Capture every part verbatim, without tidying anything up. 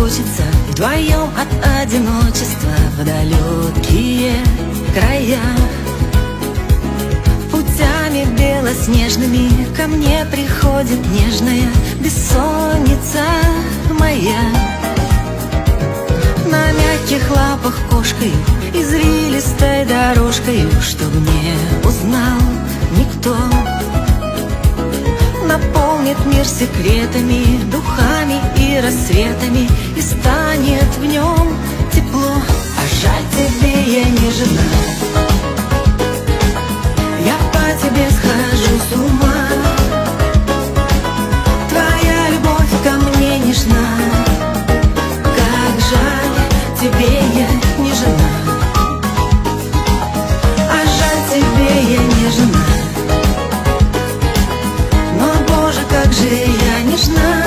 хочется вдвоем от одиночества в далекие края. Путями белоснежными ко мне приходит нежная бессонница моя. На мягких лапах кошкою, извилистой дорожкою, чтоб не узнал никто. Наполнит мир секретами, духами и рассветами, и станет в нем тепло. А жаль, тебе я не жена, я по тебе схожу с ума. Твоя любовь ко мне нежна, как жаль, тебе я не жена. А жаль, тебе я не жена, как же я нежна,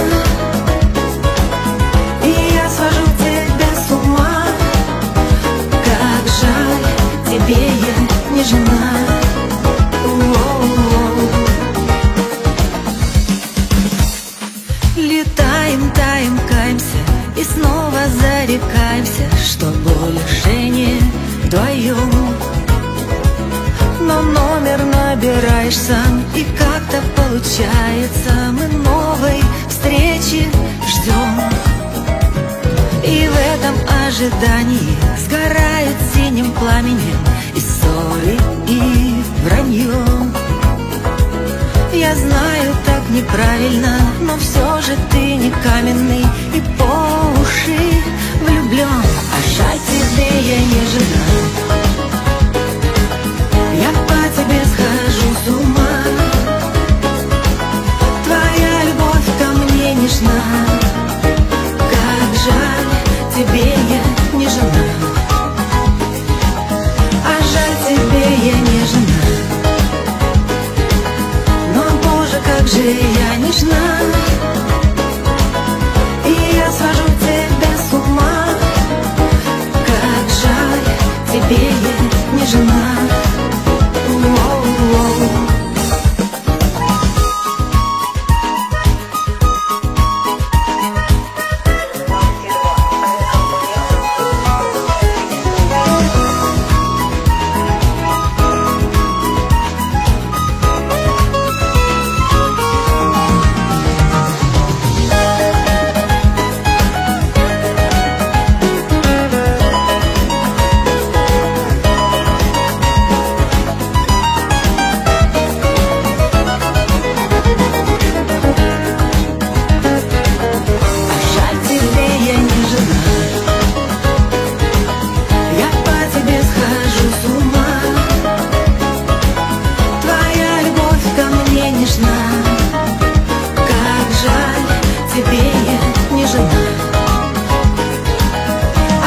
и я свожу тебя с ума. Как жаль, тебе я не жена. О-о-о. Летаем, таем, каемся и снова зарекаемся, что больше не вдвоем. Но номер набираешь сам, и как-то получается, мы новой встречи ждем. И в этом ожидании сгорают синим пламенем и ссоры, и вранье. Я знаю, так неправильно, но все же ты не каменный и по уши влюблен. А жаль, тебе я не жена, я по тебе схожу с ума. Твоя любовь ко мне нежна, как жаль, тебе я не жена. А жаль, тебе я не жена, но, Боже, как же я нежна, и я свожу тебя с ума. Как жаль, тебе я не жена.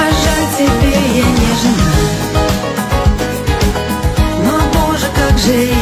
Же